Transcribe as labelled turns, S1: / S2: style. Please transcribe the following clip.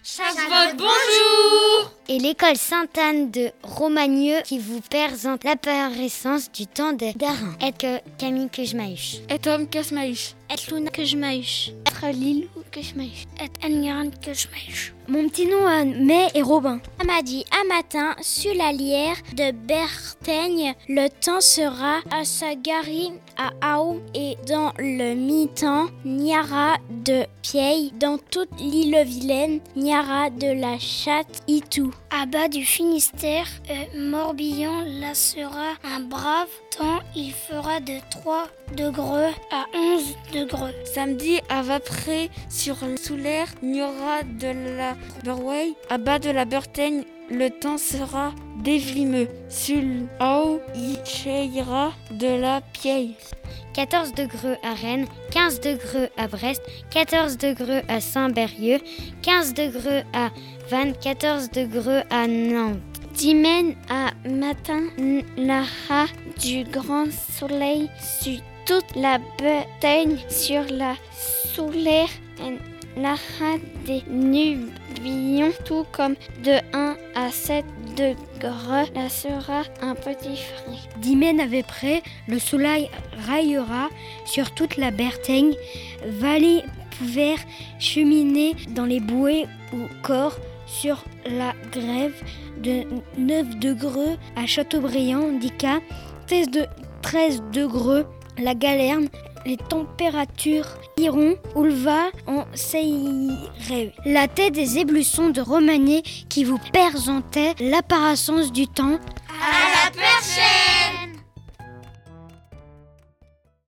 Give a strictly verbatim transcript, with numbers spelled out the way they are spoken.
S1: Chaque vote, bonjour.
S2: Et l'école Sainte-Anne de Romagneux qui vous présente l'apparaissance du temps de Darin. Et que Camille que je maïche.
S3: Et Tom que je maïche.
S2: Et Luna que je maïche.
S3: Et Lilou que je maïche.
S2: Et Anne que je maïche.
S4: Mon petit nom à May et Robin.
S5: Samedi à matin, sur la lière de Bertaigne, le temps sera à Sagari, à Aou et dans le mi-temps, Niara de Piey. Dans toute l'île-Vilaine, Niara de la Chatte, Itou.
S6: À bas du Finistère, euh, Morbihan, là sera un brave temps. Il fera de trois degrés à onze degrés.
S3: Samedi à Vapré, sur le Soulaire, Niara de la Berway. À bas de la Bertaigne, le temps sera dévlimeux. Sur l'Aou, il cheira de la Piey.
S2: quatorze degrés à Rennes, quinze degrés à Brest, quatorze degrés à Saint-Berrieux, quinze degrés à Vannes, quatorze degrés à Nantes.
S5: Dimanche à matin, l'aura du grand soleil sur toute la Bretagne, sur la Soulaire, l'aura des nubions, tout comme de un à sept degrés, là sera un petit frais.
S4: Dimanche à Vépré, le soleil raillera sur toute la Bertaigne, vallée pouvert cheminer dans les bouées ou corps sur la grève de neuf degrés à Châteaubriand, d'Ica, treize degrés la Galerne. Les températures iront où le va en Seyreuil. La tête des éblussons de Romagneux qui vous présentait l'apparaissance du temps.
S1: À la perchée.